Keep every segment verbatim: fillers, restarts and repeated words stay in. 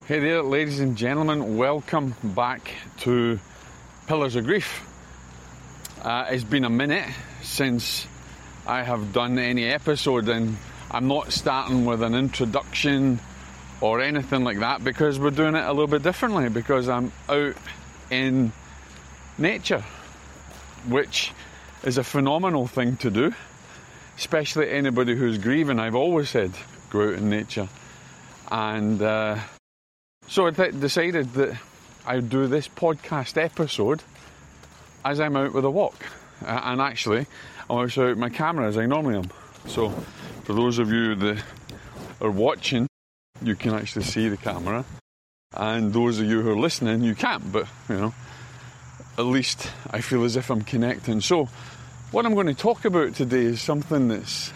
Hey there, ladies and gentlemen, welcome back to Pillars of Grief. Uh, it's been a minute since I have done any episode, and I'm not starting with an introduction or anything like that because we're doing it a little bit differently, because I'm out in nature, which is a phenomenal thing to do, especially anybody who's grieving. I've always said go out in nature, and uh, so I th- decided that I'd do this podcast episode as I'm out with a walk. Uh, and actually, I'm also out with my camera as I normally am. So, for those of you that are watching, you can actually see the camera. And those of you who are listening, you can't. But, you know, at least I feel as if I'm connecting. So, what I'm going to talk about today is something that's...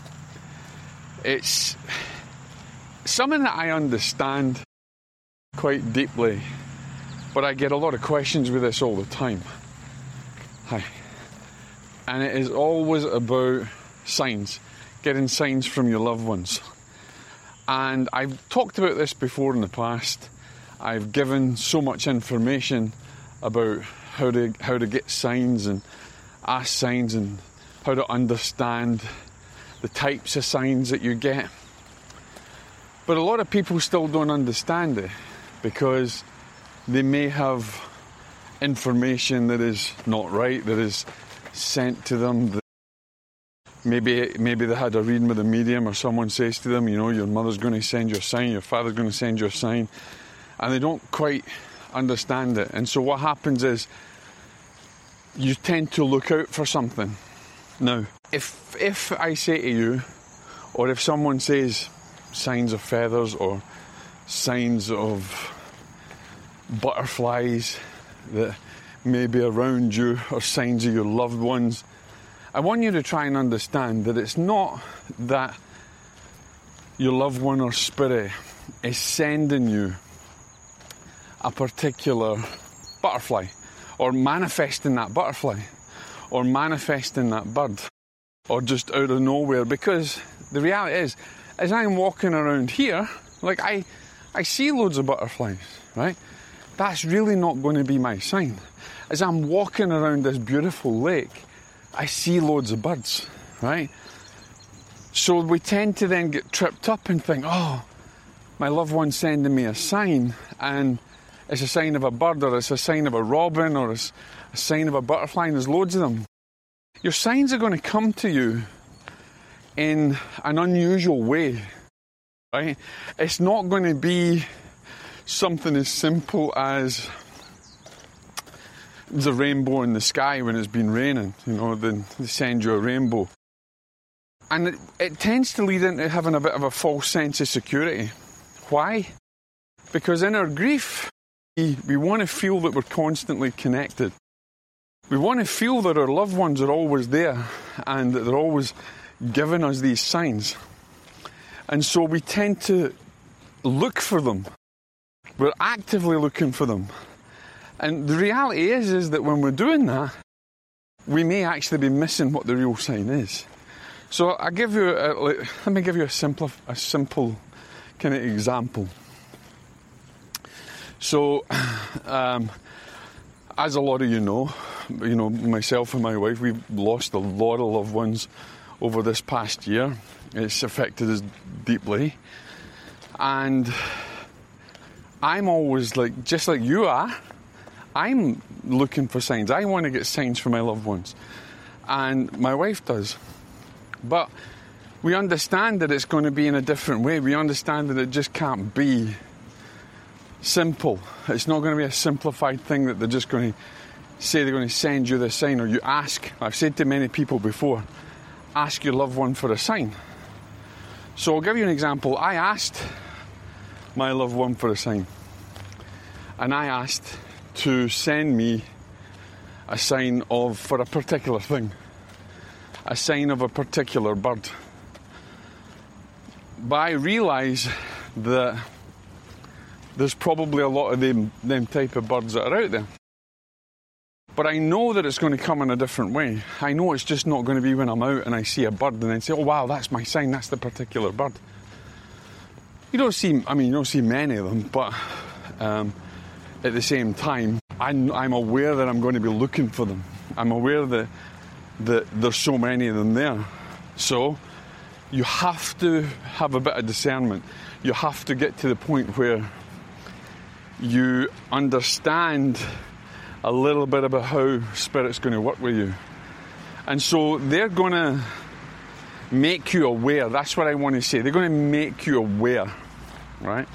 It's something that I understand quite deeply, but I get a lot of questions with this all the time. Hi. And it is always about signs, getting signs from your loved ones. And I've talked about this before in the past. I've given so much information about how to how to get signs and ask signs and how to understand the types of signs that you get. But a lot of people still don't understand it, because they may have information that is not right, that is sent to them. That maybe maybe they had a reading with a medium, or someone says to them, you know, your mother's going to send you a sign, your father's going to send you a sign, and they don't quite understand it. And so what happens is you tend to look out for something. Now, if if I say to you, or if someone says signs of feathers or signs of butterflies that may be around you, or signs of your loved ones, I want you to try and understand that it's not that your loved one or spirit is sending you a particular butterfly, or manifesting that butterfly, or manifesting that bird, or just out of nowhere. Because the reality is, as I'm walking around here, like I, I see loads of butterflies, right? That's really not going to be my sign. As I'm walking around this beautiful lake, I see loads of birds, right? So we tend to then get tripped up and think, oh, my loved one's sending me a sign, and it's a sign of a bird, or it's a sign of a robin, or it's a sign of a butterfly, and there's loads of them. Your signs are going to come to you in an unusual way, right? It's not going to be something as simple as the rainbow in the sky when it's been raining, you know, then they send you a rainbow. And it, it tends to lead into having a bit of a false sense of security. Why? Because in our grief, we, we want to feel that we're constantly connected. We want to feel that our loved ones are always there, and that they're always giving us these signs. And so we tend to look for them. We're actively looking for them. And the reality is, is that when we're doing that, we may actually be missing what the real sign is. So I give you, a, like, let me give you a simple, a simple kind of example. So, um, as a lot of you know, you know, myself and my wife, we've lost a lot of loved ones over this past year. It's affected us deeply. And I'm always like, just like you are, I'm looking for signs. I want to get signs for my loved ones. And my wife does. But we understand that it's going to be in a different way. We understand that it just can't be simple. It's not going to be a simplified thing that they're just going to say they're going to send you this sign, or you ask. I've said to many people before, ask your loved one for a sign. So I'll give you an example. I asked my loved one for a sign. And I asked to send me a sign of, for a particular thing, a sign of a particular bird. But I realise that there's probably a lot of them, them type of birds that are out there. But I know that it's going to come in a different way. I know it's just not going to be when I'm out and I see a bird and then say, oh wow, that's my sign, that's the particular bird. You don't see, I mean, you don't see many of them, but um, at the same time, I'm, I'm aware that I'm going to be looking for them. I'm aware that, that there's so many of them there. So you have to have a bit of discernment. You have to get to the point where you understand a little bit about how Spirit's going to work with you. And so they're going to make you aware. That's what I want to say. They're going to make you aware, right?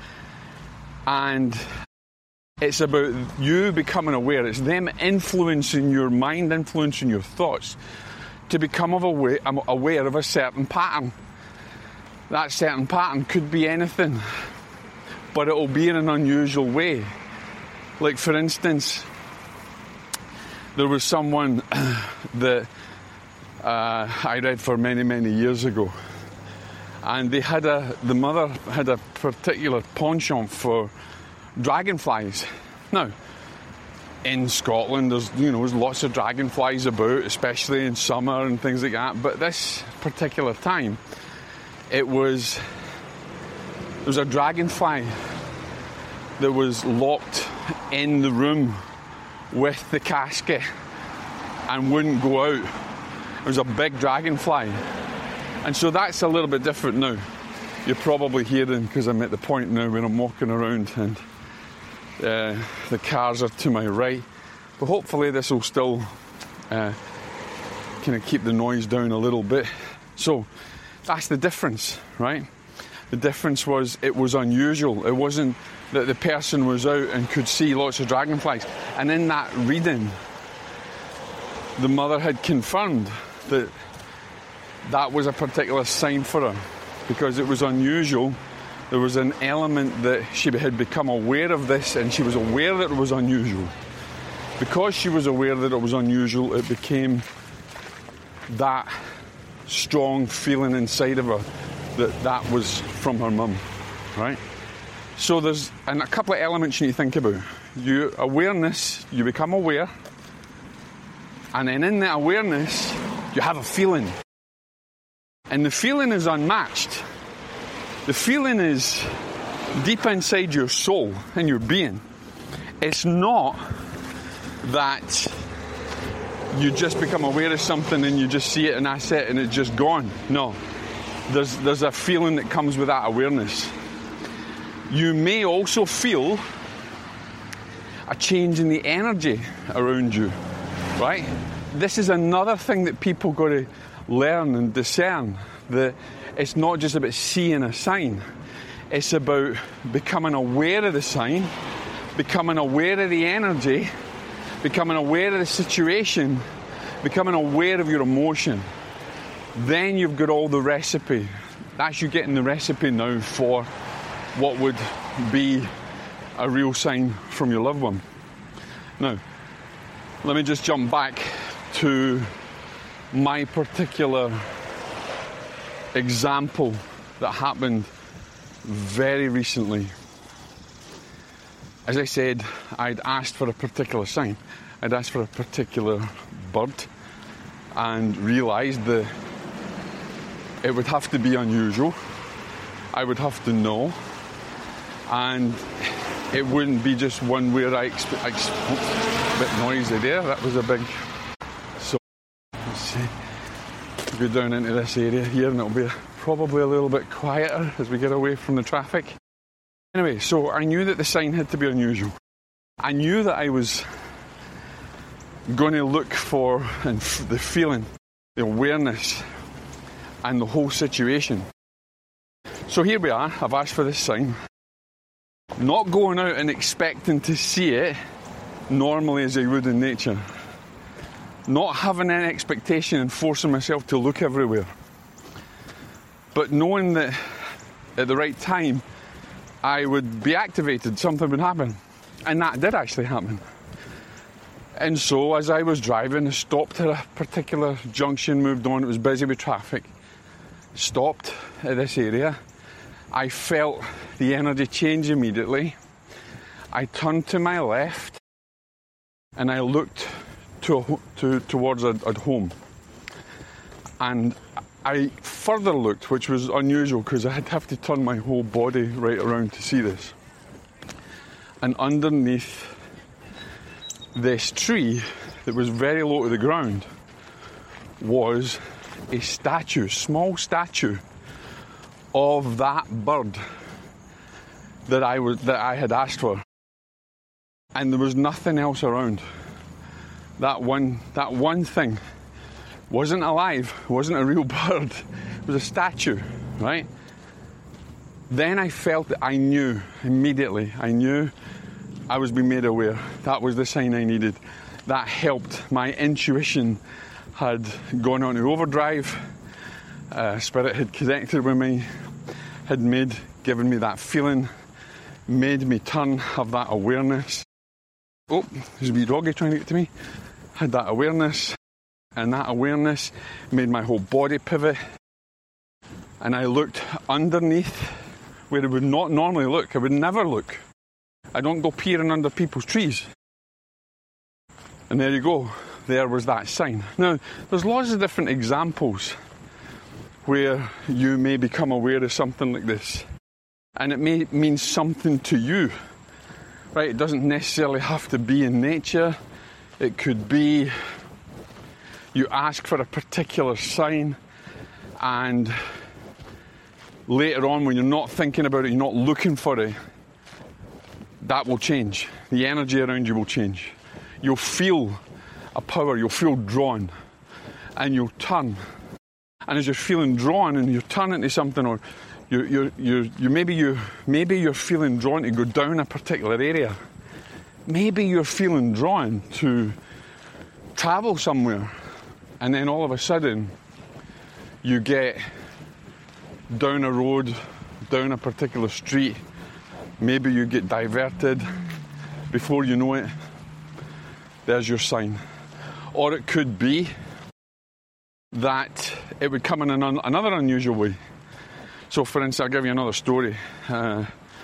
And it's about you becoming aware. It's them influencing your mind, influencing your thoughts to become aware, aware of a certain pattern. That certain pattern could be anything, but it will be in an unusual way. Like, for instance, there was someone that uh, I read for many, many years ago, and they had a, the mother had a particular penchant for dragonflies. Now, in Scotland, there's, you know, there's lots of dragonflies about, especially in summer and things like that, but this particular time, it was, there was a dragonfly that was locked in the room with the casket and wouldn't go out. It was a big dragonfly. And so that's a little bit different now. You're probably hearing, because I'm at the point now when I'm walking around and uh, the cars are to my right. But hopefully this will still uh, kind of keep the noise down a little bit. So that's the difference, right? The difference was it was unusual. It wasn't that the person was out and could see lots of dragonflies. And in that reading, the mother had confirmed that that was a particular sign for her, because it was unusual. There was an element that she had become aware of this, and she was aware that it was unusual. Because she was aware that it was unusual, it became that strong feeling inside of her that that was from her mum, right? So there's and a couple of elements you need to think about. You awareness, you become aware, and then in that awareness, you have a feeling. And the feeling is unmatched. The feeling is deep inside your soul and your being. It's not that you just become aware of something and you just see it and that's it and it's just gone. No. There's, there's a feeling that comes with that awareness. You may also feel a change in the energy around you, right? This is another thing that people got to learn and discern, that it's not just about seeing a sign. It's about becoming aware of the sign, becoming aware of the energy, becoming aware of the situation, becoming aware of your emotion. Then you've got all the recipe. That's you getting the recipe now for what would be a real sign from your loved one. Now, let me just jump back to my particular example that happened very recently. As I said, I'd asked for a particular sign. I'd asked for a particular bird and realised that it would have to be unusual. I would have to know. And it wouldn't be just one where I expect... Exp- a bit noisy there. That was a big... So, let's see. Go down into this area here and it'll be probably a little bit quieter as we get away from the traffic. Anyway, so I knew that the sign had to be unusual. I knew that I was going to look for and f- the feeling, the awareness, and the whole situation. So here we are. I've asked for this sign. Not going out and expecting to see it normally as I would in nature. Not having any expectation and forcing myself to look everywhere. But knowing that at the right time I would be activated, something would happen. And that did actually happen. And so as I was driving, I stopped at a particular junction, moved on, it was busy with traffic. Stopped at this area. I felt the energy change immediately. I turned to my left and I looked to, to towards a, a home. And I further looked, which was unusual because I'd have to turn my whole body right around to see this. And underneath this tree that was very low to the ground was a statue, small statue of that bird that I was that I had asked for. And there was nothing else around. That one that one thing wasn't alive, wasn't a real bird, it was a statue, right? Then I felt that I knew immediately, I knew I was being made aware. That was the sign I needed. That helped. My intuition had gone on to overdrive. Uh, Spirit had connected with me, had made, given me that feeling, made me turn, have that awareness. Oh, there's a wee doggy trying to get to me. Had that awareness, and that awareness made my whole body pivot. And I looked underneath where I would not normally look. I would never look. I don't go peering under people's trees. And there you go. There was that sign. Now, there's lots of different examples where you may become aware of something like this. And it may mean something to you. Right? It doesn't necessarily have to be in nature. It could be you ask for a particular sign and later on when you're not thinking about it, you're not looking for it, that will change. The energy around you will change. You'll feel a power, you'll feel drawn, and you'll turn. And as you're feeling drawn and you're turning to something, or you're, you're, you're, you maybe you maybe you're feeling drawn to go down a particular area. Maybe you're feeling drawn to travel somewhere, and then all of a sudden you get down a road, down a particular street. Maybe you get diverted. Before you know it, there's your sign. Or it could be that it would come in an un- another unusual way. So, for instance, I'll give you another story. Uh,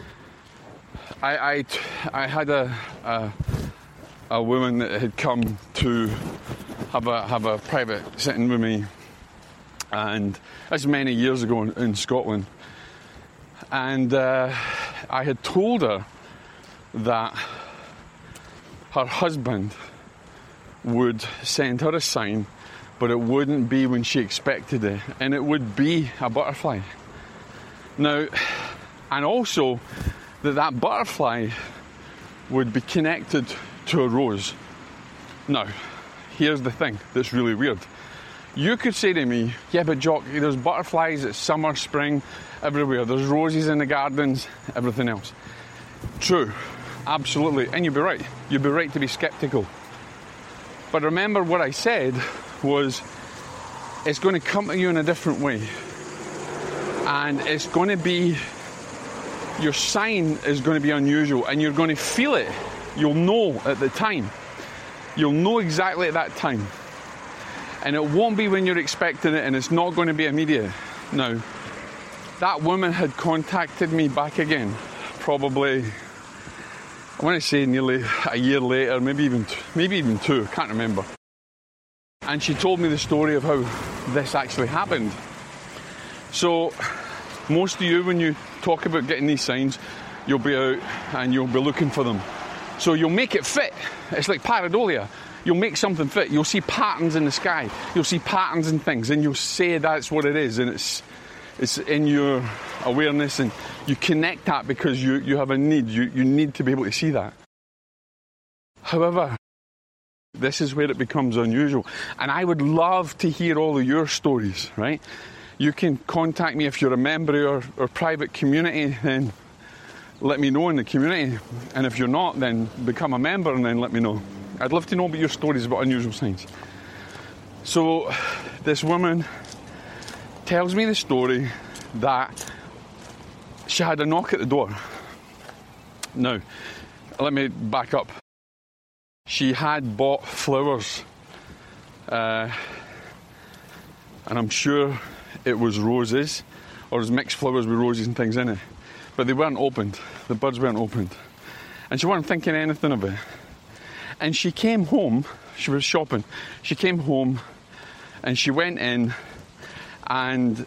I, I I had a, a a woman that had come to have a have a private sitting with me, and that's many years ago in, in Scotland. And uh, I had told her that her husband would send her a sign, but it wouldn't be when she expected it, and it would be a butterfly. Now, and also that that butterfly would be connected to a rose. Now, here's the thing that's really weird. You could say to me, yeah, but Jock, there's butterflies, it's summer, spring, everywhere. There's roses in the gardens, everything else. True, absolutely, and you'd be right. You'd be right to be sceptical. But remember what I said was, it's going to come to you in a different way. And it's going to be, your sign is going to be unusual, and you're going to feel it. You'll know at the time. You'll know exactly at that time. And it won't be when you're expecting it, and it's not going to be immediate. Now, that woman had contacted me back again, probably, I want to say nearly a year later, maybe even maybe even two, I can't remember. And she told me the story of how this actually happened. So, most of you, when you talk about getting these signs, you'll be out and you'll be looking for them. So you'll make it fit. It's like pareidolia. You'll make something fit. You'll see patterns in the sky. You'll see patterns in things, and you'll say that's what it is, and it's it's in your awareness, and you connect that because you, you have a need. You, you need to be able to see that. However, this is where it becomes unusual. And I would love to hear all of your stories, right? You can contact me if you're a member or, or private community, then let me know in the community. And if you're not, then become a member and then let me know. I'd love to know about your stories about unusual signs. So this woman tells me the story that she had a knock at the door. Now, let me back up. She had bought flowers, uh, and I'm sure it was roses, or it was mixed flowers with roses and things in it. But they weren't opened. The buds weren't opened. And she wasn't thinking anything of it. And she came home, she was shopping, she came home and she went in and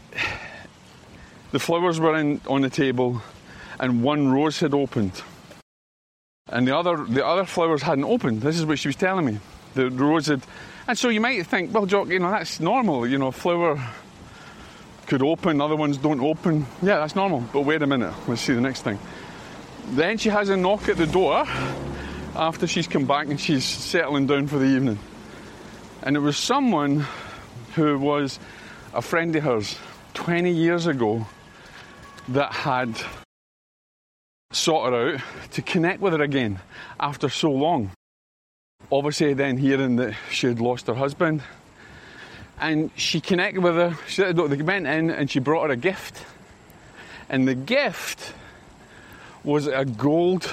the flowers were in on the table, and one rose had opened, and the other the other flowers hadn't opened. This is what she was telling me. The rose had, and so you might think, well, Jock, you know, that's normal. You know, a flower could open, other ones don't open. Yeah, that's normal. But wait a minute, let's see the next thing. Then she has a knock at the door after she's come back and she's settling down for the evening. And it was someone who was a friend of hers twenty years ago that had sought her out to connect with her again after so long. Obviously then hearing that she had lost her husband, and she connected with her. She, they went in and she brought her a gift, and the gift was a gold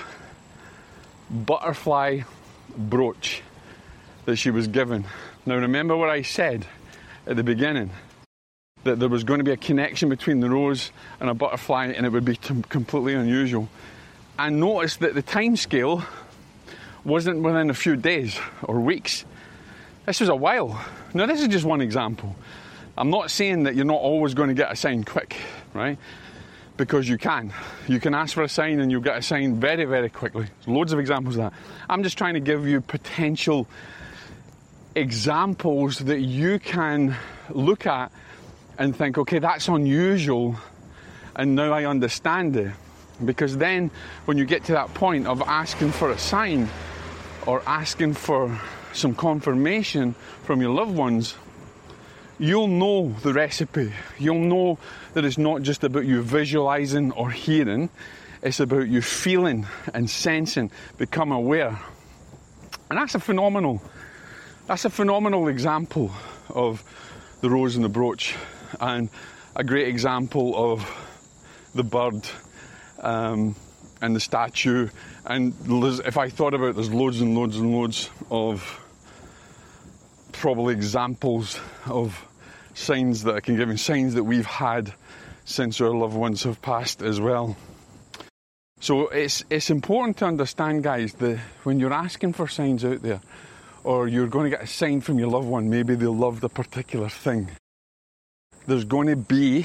butterfly brooch that she was given. Now remember what I said at the beginning, that there was going to be a connection between the rose and a butterfly, and it would be t- completely unusual. And notice that the time scale wasn't within a few days or weeks. This was a while. Now this is just one example. I'm not saying that you're not always going to get a sign quick, right? Because you can. You can ask for a sign and you'll get a sign very, very quickly. There's loads of examples of that. I'm just trying to give you potential examples that you can look at and think, okay, that's unusual, and now I understand it. Because then when you get to that point of asking for a sign or asking for some confirmation from your loved ones, you'll know the recipe. You'll know that it's not just about you visualizing or hearing, it's about you feeling and sensing, become aware. And that's a phenomenal, that's a phenomenal example of the rose and the brooch, and a great example of the bird um, and the statue. And if I thought about it, there's loads and loads and loads of probably examples of signs that I can give you, signs that we've had since our loved ones have passed as well. So it's it's important to understand, guys, that when you're asking for signs out there, or you're going to get a sign from your loved one, maybe they loved a particular thing, there's going to be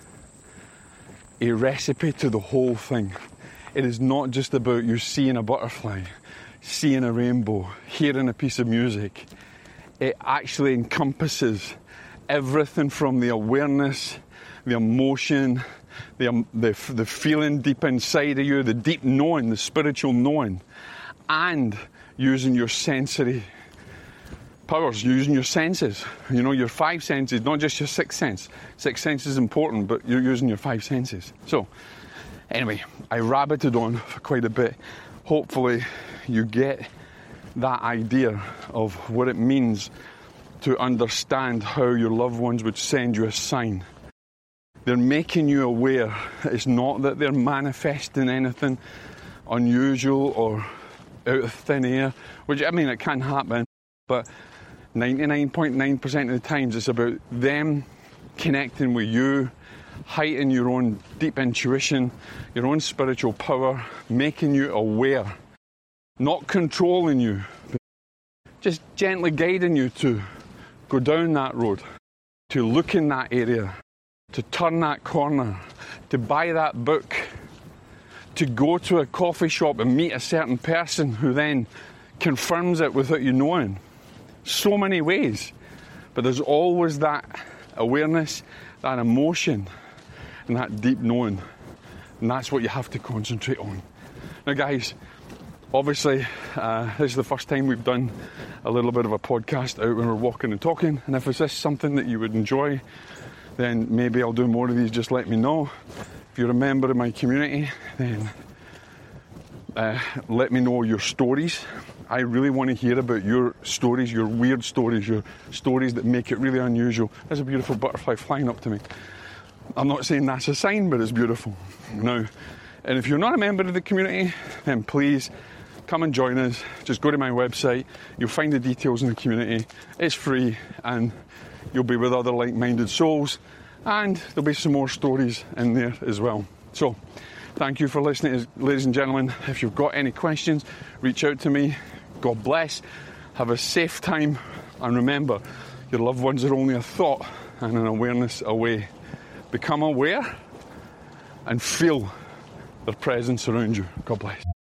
a recipe to the whole thing. It is not just about you seeing a butterfly, seeing a rainbow, hearing a piece of music. It actually encompasses everything from the awareness, the emotion, the, um, the the feeling deep inside of you, the deep knowing, the spiritual knowing, and using your sensory powers, using your senses. You know, your five senses, not just your sixth sense. Sixth sense is important, but you're using your five senses. So, anyway, I rabbited on for quite a bit. Hopefully, you get that idea of what it means to understand how your loved ones would send you a sign. They're making you aware. It's not that they're manifesting anything unusual or out of thin air, which, I mean, it can happen, but ninety-nine point nine percent of the times it's about them connecting with you, heightening your own deep intuition, your own spiritual power, making you aware. Not controlling you, but just gently guiding you to go down that road, to look in that area, to turn that corner, to buy that book, to go to a coffee shop and meet a certain person who then confirms it without you knowing. So many ways, but there's always that awareness, that emotion, and that deep knowing, and that's what you have to concentrate on. Now, guys, obviously, uh, this is the first time we've done a little bit of a podcast out when we're walking and talking, and if it's this something that you would enjoy, then maybe I'll do more of these. Just let me know. If you're a member of my community, then uh, let me know your stories. I really want to hear about your stories, your weird stories, your stories that make it really unusual. There's a beautiful butterfly flying up to me. I'm not saying that's a sign, but it's beautiful. Now, and if you're not a member of the community, then please come and join us. Just go to my website. You'll find the details in the community. It's free, and you'll be with other like-minded souls, and there'll be some more stories in there as well. So, thank you for listening, ladies and gentlemen. If you've got any questions, reach out to me. God bless. Have a safe time, and remember, your loved ones are only a thought, and an awareness away. Become aware and feel their presence around you. God bless.